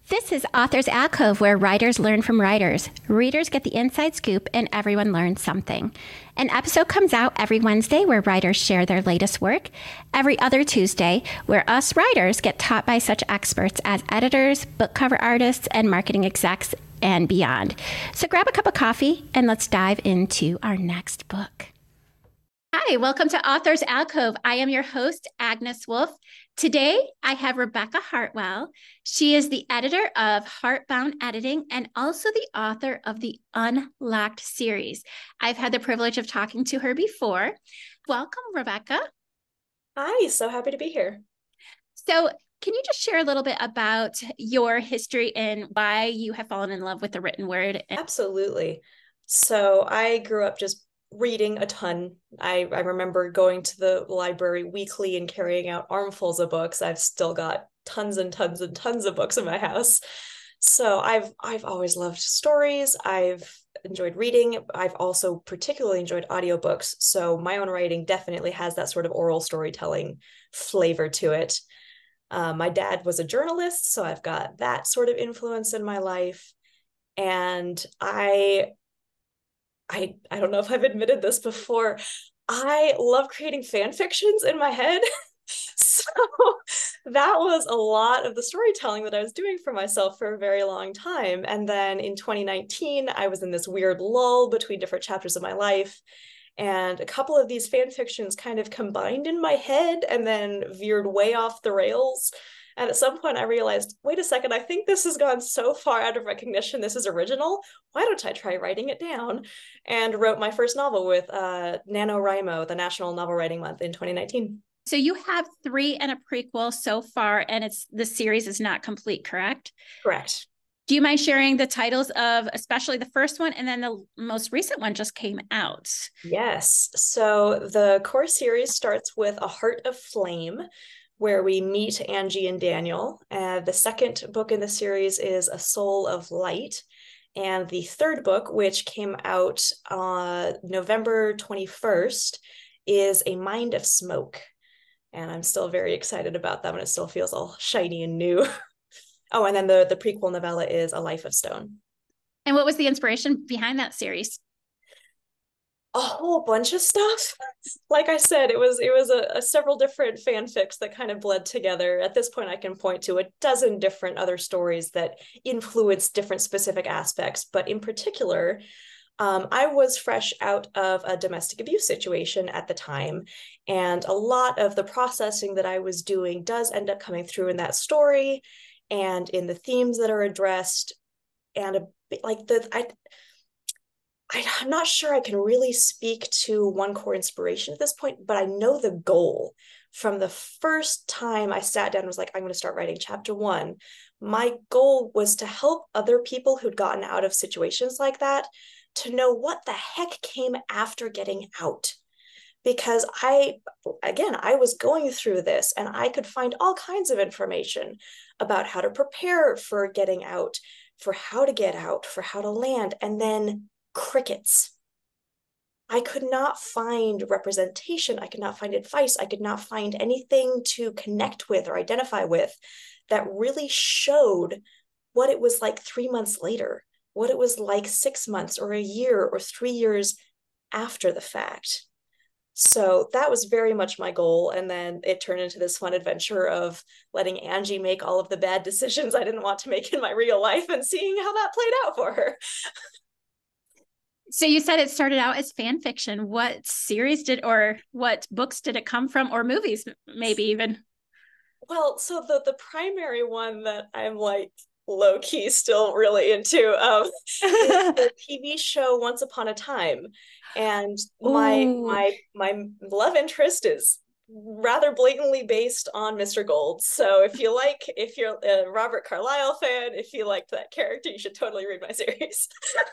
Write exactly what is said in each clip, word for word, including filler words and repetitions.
This is Authors Alcove, where writers learn from writers. Readers get the inside scoop, and everyone learns something. An episode comes out every Wednesday where writers share their latest work. Every other Tuesday, where us writers get taught by such experts as editors, book cover artists, and marketing execs, and beyond. So grab a cup of coffee, and let's dive into our next book. Hi, welcome to Authors Alcove. I am your host, Agnes Wolf. Today, I have Rebecca Hartwell. She is the editor of Heartbound Editing and also the author of the Unlocked series. I've had the privilege of talking to her before. Welcome, Rebecca. Hi, so happy to be here. So can you just share a little bit about your history and why you have fallen in love with the written word? Absolutely. So I grew up just reading a ton. I, I remember going to the library weekly and carrying out armfuls of books. I've still got tons and tons and tons of books in my house. So I've I've always loved stories. I've enjoyed reading. I've also particularly enjoyed audiobooks. So my own writing definitely has that sort of oral storytelling flavor to it. Uh, my dad was a journalist, so I've got that sort of influence in my life. And I I I don't know if I've admitted this before. I love creating fan fictions in my head. So that was a lot of the storytelling that I was doing for myself for a very long time. And then in twenty nineteen, I was in this weird lull between different chapters of my life. And a couple of these fan fictions kind of combined in my head and then veered way off the rails. And at some point I realized, wait a second, I think this has gone so far out of recognition. This is original. Why don't I try writing it down? And wrote my first novel with uh, NaNoWriMo, the National Novel Writing Month in twenty nineteen. So you have three and a prequel so far, and it's the series is not complete, correct? Correct. Do you mind sharing the titles of especially the first one, and then the most recent one just came out? Yes. So the core series starts with A Heart of Flame, where we meet Angie and Daniel. And the second book in the series is A Soul of Light. And the third book, which came out on uh, November twenty-first, is A Mind of Smoke. And I'm still very excited about that one. It still feels all shiny and new. Oh, and then the, the prequel novella is A Life of Stone. And what was the inspiration behind that series? A whole bunch of stuff. Like I said, it was it was a, a several different fanfics that kind of bled together. At this point, I can point to a dozen different other stories that influence different specific aspects. But in particular, um, I was fresh out of a domestic abuse situation at the time. And a lot of the processing that I was doing does end up coming through in that story and in the themes that are addressed. And a bit like the I I'm not sure I can really speak to one core inspiration at this point, but I know the goal from the first time I sat down and was like, I'm going to start writing chapter one. My goal was to help other people who'd gotten out of situations like that to know what the heck came after getting out. Because I, again, I was going through this and I could find all kinds of information about how to prepare for getting out, for how to get out, for how to land, and then crickets. I could not find representation. I could not find advice. I could not find anything to connect with or identify with that really showed what it was like three months later, what it was like six months or a year or three years after the fact. So that was very much my goal. And then it turned into this fun adventure of letting Angie make all of the bad decisions I didn't want to make in my real life and seeing how that played out for her. So you said it started out as fan fiction. What series did, or what books did it come from, or movies, maybe even? Well, so the the primary one that I'm like low key still really into um, is the T V show Once Upon a Time, and my Ooh. my my love interest is rather blatantly based on Mister Gold. So if you like, if you're a Robert Carlyle fan, if you liked that character, you should totally read my series.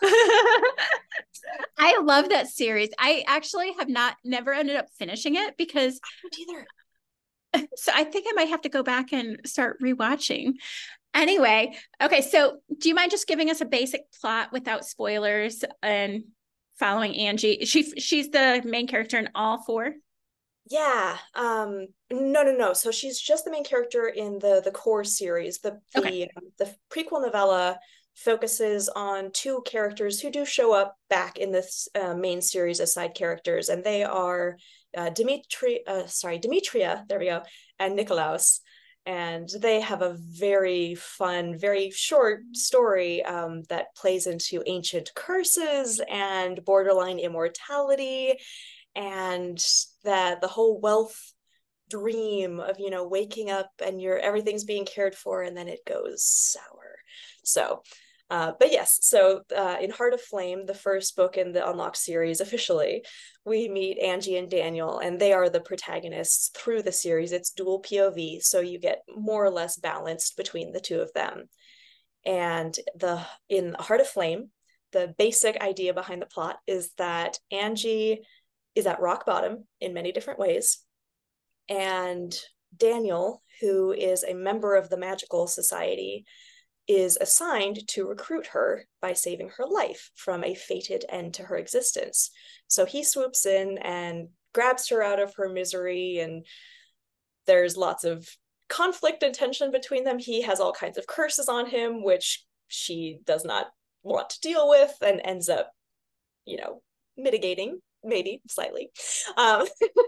I love that series. I actually have not never ended up finishing it because I don't either. So I think I might have to go back and start rewatching. Anyway, okay, so do you mind just giving us a basic plot without spoilers and following Angie? She she's the main character in all four? Yeah. Um, No, no, no. So she's just the main character in the the core series. The Okay. the um, the prequel novella focuses on two characters who do show up back in this uh, main series as side characters, and they are uh, Dimitri, uh, sorry, Demetria. There we go, and Nikolaos. And they have a very fun, very short story um, that plays into ancient curses and borderline immortality, and that the whole wealth dream of, you know, waking up and your everything's being cared for and then it goes sour. So uh, but yes, so uh, in Heart of Flame, the first book in the Unlocked series, officially, we meet Angie and Daniel, and they are the protagonists through the series. It's dual P O V, so you get more or less balanced between the two of them. And the in Heart of Flame, the basic idea behind the plot is that Angie is at rock bottom in many different ways, and Daniel, who is a member of the Magical Society, is assigned to recruit her by saving her life from a fated end to her existence. So he swoops in and grabs her out of her misery, and there's lots of conflict and tension between them. He has all kinds of curses on him, which she does not want to deal with, and ends up, you know, mitigating, maybe slightly. Um,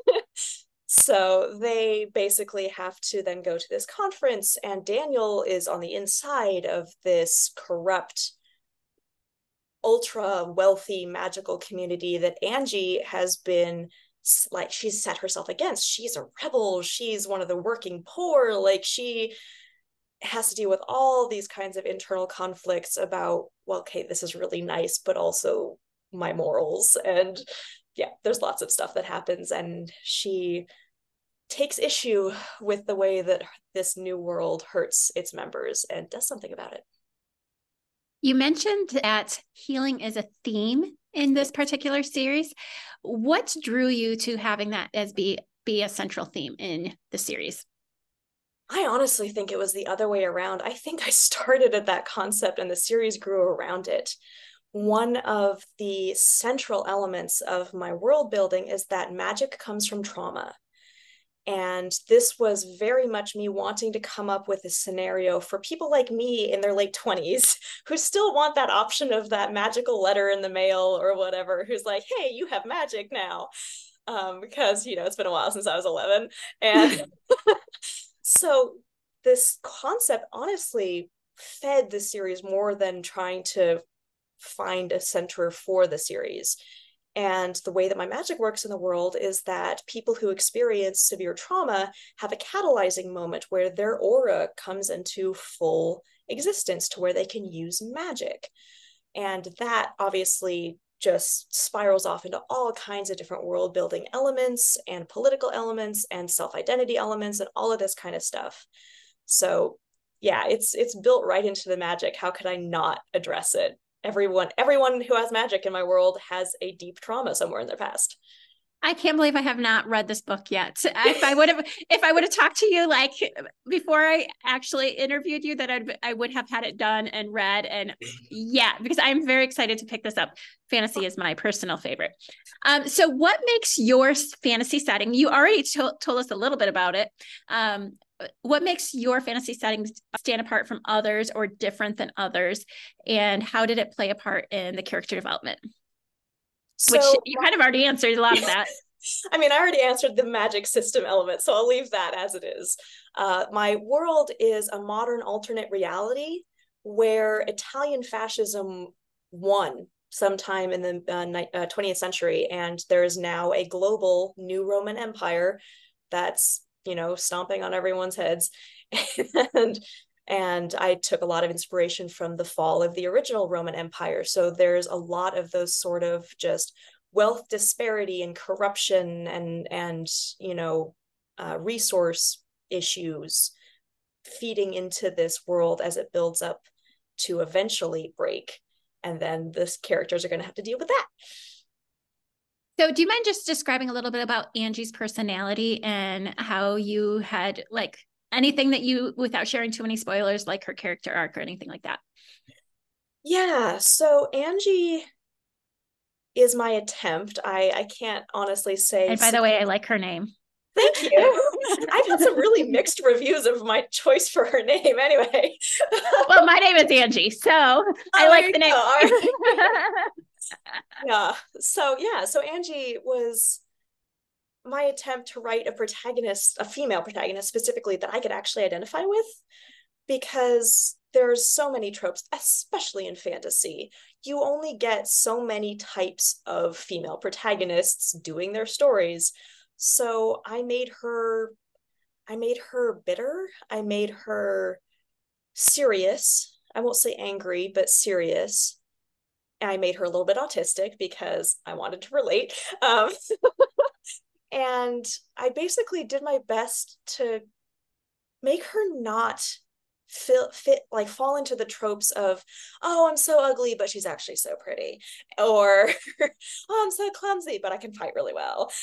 So they basically have to then go to this conference, and Daniel is on the inside of this corrupt, ultra wealthy magical community that Angie has been like, she's set herself against. She's a rebel. She's one of the working poor. Like, she has to deal with all these kinds of internal conflicts about, well, okay, this is really nice, but also my morals. And yeah, there's lots of stuff that happens, and she takes issue with the way that this new world hurts its members and does something about it. You mentioned that healing is a theme in this particular series. What drew you to having that as be be a central theme in the series? I honestly think it was the other way around. I think I started at that concept and the series grew around it. One of the central elements of my world building is that magic comes from trauma. And this was very much me wanting to come up with a scenario for people like me in their late twenties who still want that option of that magical letter in the mail or whatever, who's like, hey, you have magic now. Um, because, you know, it's been a while since I was eleven. And so this concept honestly fed the series more than trying to find a center for the series. And the way that my magic works in the world is that people who experience severe trauma have a catalyzing moment where their aura comes into full existence to where they can use magic. And that obviously just spirals off into all kinds of different world building elements and political elements and self-identity elements and all of this kind of stuff. So yeah, it's it's built right into the magic. How could I not address it? Everyone everyone who has magic in my world has a deep trauma somewhere in their past. I can't believe I have not read this book yet. If I would have, if I would have talked to you like before I actually interviewed you, that I'd, I would have had it done and read. And yeah, because I'm very excited to pick this up. Fantasy is my personal favorite. Um, so what makes your fantasy setting? You already to- told us a little bit about it. Um, what makes your fantasy settings stand apart from others or different than others? And how did it play a part in the character development? So, which you kind of already answered a lot of that. I mean, I already answered the magic system element, so I'll leave that as it is. Uh, my world is a modern alternate reality where Italian fascism won sometime in the uh, twentieth century, and there is now a global new Roman Empire that's, you know, stomping on everyone's heads. and And I took a lot of inspiration from the fall of the original Roman Empire. So there's a lot of those sort of just wealth disparity and corruption and, and you know, uh, resource issues feeding into this world as it builds up to eventually break. And then the characters are going to have to deal with that. So do you mind just describing a little bit about Angie's personality and how you had like anything that you, without sharing too many spoilers, like her character arc or anything like that? Yeah, so Angie is my attempt. I I can't honestly say. And by the way, I like her name. Thank you. I've had some really mixed reviews of my choice for her name anyway. Well, my name is Angie, so oh, I like the name. Right. Yeah. So yeah, so Angie was my attempt to write a protagonist, a female protagonist specifically, that I could actually identify with, because there's so many tropes, especially in fantasy. You only get so many types of female protagonists doing their stories. So I made her I made her bitter. I made her serious. I won't say angry, but serious. I made her a little bit autistic because I wanted to relate. Um, and I basically did my best to make her not fit, fit like fall into the tropes of, oh, I'm so ugly but she's actually so pretty, or oh, I'm so clumsy but I can fight really well.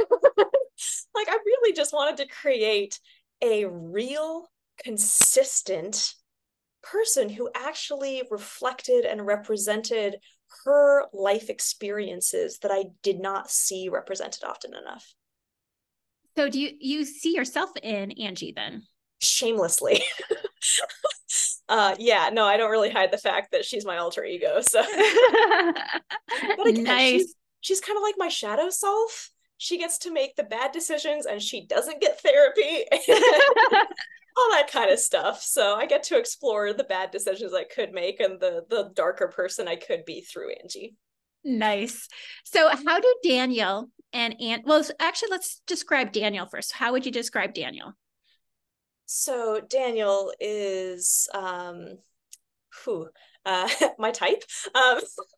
Like, I really just wanted to create a real, consistent person who actually reflected and represented her life experiences that I did not see represented often enough. So do you you see yourself in Angie then? Shamelessly. uh yeah, no, I don't really hide the fact that she's my alter ego. So but again, nice. she's she's kind of like my shadow self. She gets to make the bad decisions and she doesn't get therapy. All that kind of stuff. So I get to explore the bad decisions I could make and the the darker person I could be through Angie. Nice. So how do Daniel and Aunt, well, actually, let's describe Daniel first. How would you describe Daniel? So Daniel is um whew, uh my type. Um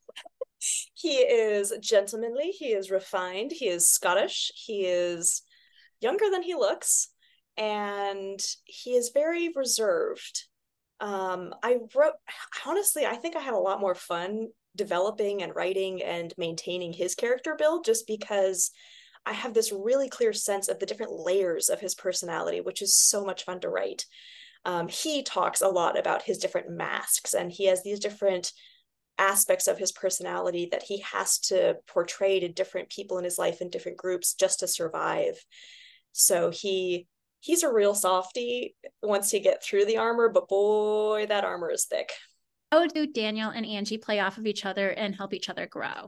he is gentlemanly, he is refined, he is Scottish, he is younger than he looks, and he is very reserved. Um, I wrote, honestly, I think I had a lot more fun developing and writing and maintaining his character build, just because I have this really clear sense of the different layers of his personality, which is so much fun to write. Um, he talks a lot about his different masks, and he has these different aspects of his personality that he has to portray to different people in his life in different groups just to survive. So he he's a real softy once you get through the armor, but boy, that armor is thick. How do Daniel and Angie play off of each other and help each other grow?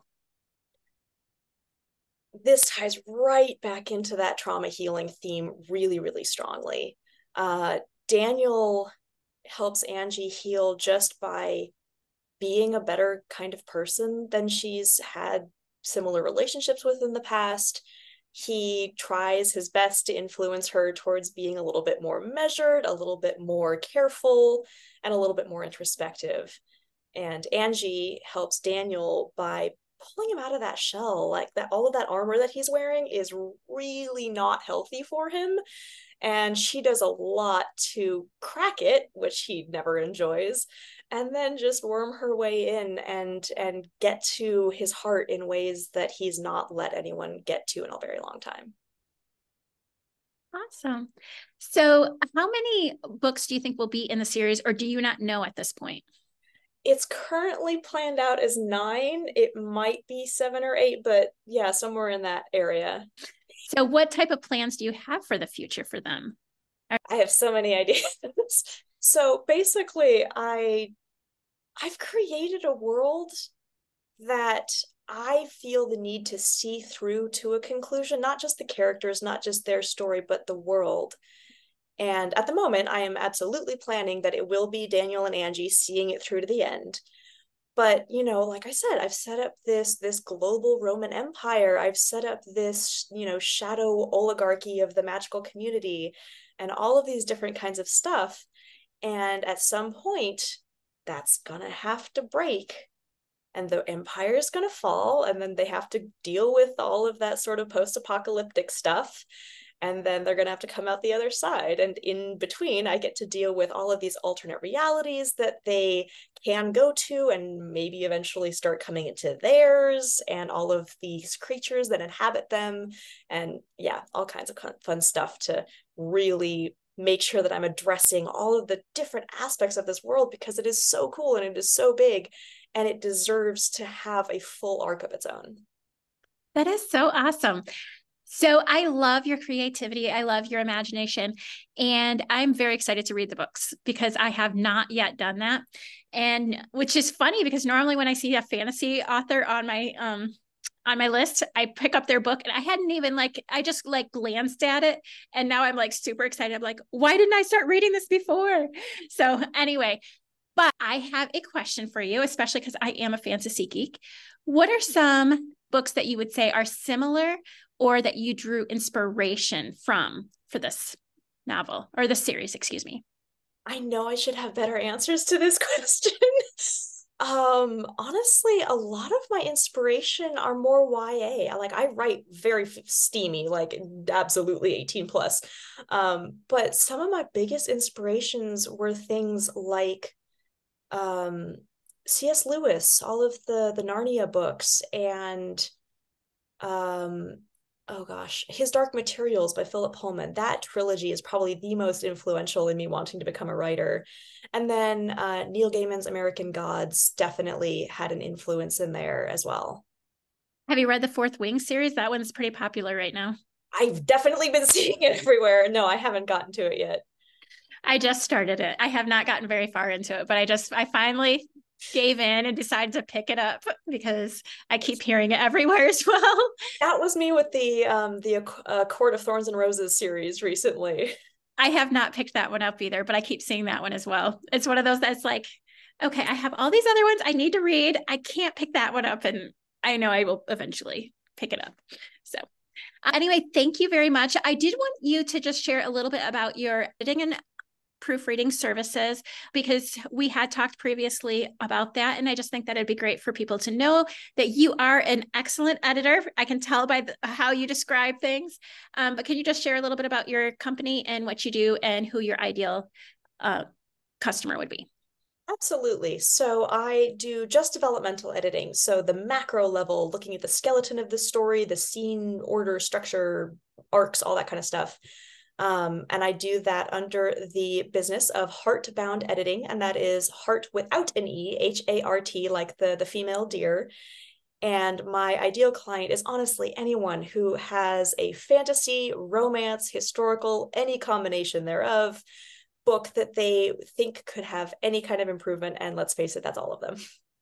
This ties right back into that trauma healing theme really, really strongly. Uh, Daniel helps Angie heal just by being a better kind of person than she's had similar relationships with in the past. He tries his best to influence her towards being a little bit more measured, a little bit more careful, and a little bit more introspective. And Angie helps Daniel by pulling him out of that shell. Like, that all of that armor that he's wearing is really not healthy for him, and she does a lot to crack it, which he never enjoys, and then just worm her way in and and get to his heart in ways that he's not let anyone get to in a very long time. Awesome. So how many books do you think will be in the series, or do you not know at this point? It's currently planned out as nine. It might be seven or eight, but yeah, somewhere in that area. So what type of plans do you have for the future for them? I have so many ideas. So basically, I I've created a world that I feel the need to see through to a conclusion, not just the characters, not just their story, but the world. And at the moment, I am absolutely planning that it will be Daniel and Angie seeing it through to the end. But, you know, like I said, I've set up this this global Roman Empire. I've set up this, you know, shadow oligarchy of the magical community and all of these different kinds of stuff. And at some point, that's gonna have to break, and the empire is going to fall, and then they have to deal with all of that sort of post-apocalyptic stuff, and then they're going to have to come out the other side, and in between I get to deal with all of these alternate realities that they can go to and maybe eventually start coming into theirs, and all of these creatures that inhabit them, and yeah, all kinds of fun stuff to really make sure that I'm addressing all of the different aspects of this world, because it is so cool and it is so big, and it deserves to have a full arc of its own. That is so awesome. So I love your creativity. I love your imagination. And I'm very excited to read the books because I have not yet done that. And which is funny because normally when I see a fantasy author on my um on my list, I pick up their book and I hadn't even like, I just like glanced at it. And now I'm like super excited. I'm like, why didn't I start reading this before? So anyway, but I have a question for you, especially because I am a fantasy geek. What are some books that you would say are similar or that you drew inspiration from for this novel or the series, excuse me? I know I should have better answers to this question. um, honestly, a lot of my inspiration are more Y A. Like I write very steamy, like absolutely eighteen plus. Um, but some of my biggest inspirations were things like um C S Lewis, all of the the Narnia books, and um oh gosh, his Dark Materials by Philip Pullman. That trilogy is probably the most influential in me wanting to become a writer. And then uh, Neil Gaiman's American Gods definitely had an influence in there as well. Have you read the Fourth Wing series? That one's pretty popular right now. I've definitely been seeing it everywhere. No, I haven't gotten to it yet. I just started it. I have not gotten very far into it, but I just, I finally gave in and decided to pick it up because I keep hearing it everywhere as well. That was me with the um the uh, Court of Thorns and Roses series recently. I have not picked that one up either, but I keep seeing that one as well. It's one of those that's like, okay, I have all these other ones I need to read. I can't pick that one up, and I know I will eventually pick it up. So anyway, thank you very much. I did want you to just share a little bit about your editing and proofreading services because we had talked previously about that. And I just think that it'd be great for people to know that you are an excellent editor. I can tell by the, how you describe things. Um, but can you just share a little bit about your company and what you do and who your ideal uh, customer would be? Absolutely. So I do just developmental editing. So the macro level, looking at the skeleton of the story, the scene, order, structure, arcs, all that kind of stuff. Um, and I do that under the business of Heartbound Editing, and that is heart without an E, H A R T, like the, the female deer. And my ideal client is honestly anyone who has a fantasy, romance, historical, any combination thereof book that they think could have any kind of improvement. And let's face it, that's all of them.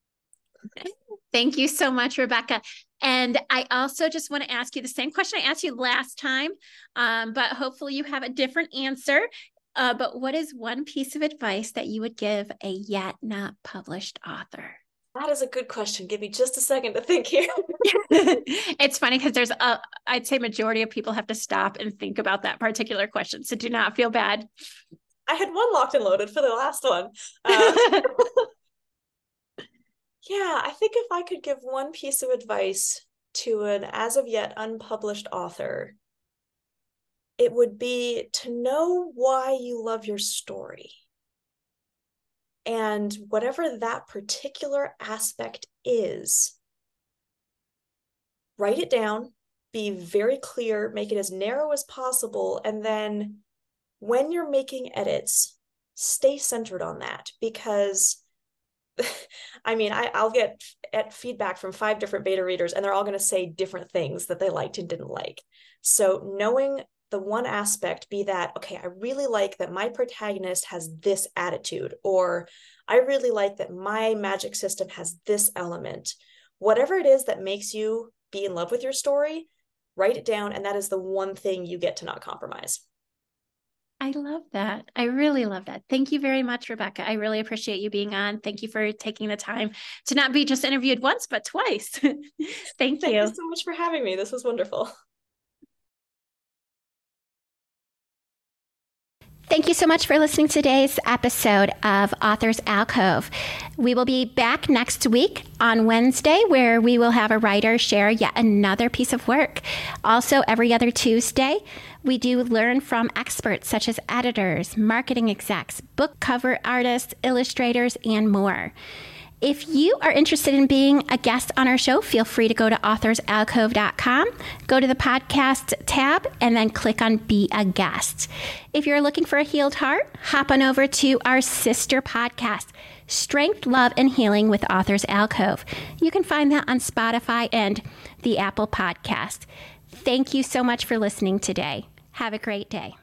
Thank you so much, Rebecca. And I also just want to ask you the same question I asked you last time, um, but hopefully you have a different answer. Uh, but what is one piece of advice that you would give a yet not published author? That is a good question. Give me just a second to think here. It's funny because there's a, I'd say majority of people have to stop and think about that particular question. So do not feel bad. I had one locked and loaded for the last one. Uh, yeah, I think if I could give one piece of advice to an as of yet unpublished author, it would be to know why you love your story. And whatever that particular aspect is, write it down, be very clear, make it as narrow as possible, and then when you're making edits, stay centered on that. Because I mean, I, I'll get at feedback from five different beta readers, and they're all going to say different things that they liked and didn't like. So knowing the one aspect, be that, okay, I really like that my protagonist has this attitude, or I really like that my magic system has this element. Whatever it is that makes you be in love with your story, write it down, and that is the one thing you get to not compromise. I love that. I really love that. Thank you very much, Rebecca. I really appreciate you being on. Thank you for taking the time to not be just interviewed once, but twice. Thank you. Thank you so much for having me. This was wonderful. Thank you so much for listening to today's episode of Authors Alcove. We will be back next week on Wednesday, where we will have a writer share yet another piece of work. Also, every other Tuesday, we do learn from experts such as editors, marketing execs, book cover artists, illustrators, and more. If you are interested in being a guest on our show, feel free to go to authors alcove dot com, go to the podcast tab, and then click on Be a Guest. If you're looking for a healed heart, hop on over to our sister podcast, Strength, Love, and Healing with Authors Alcove. You can find that on Spotify and the Apple Podcast. Thank you so much for listening today. Have a great day.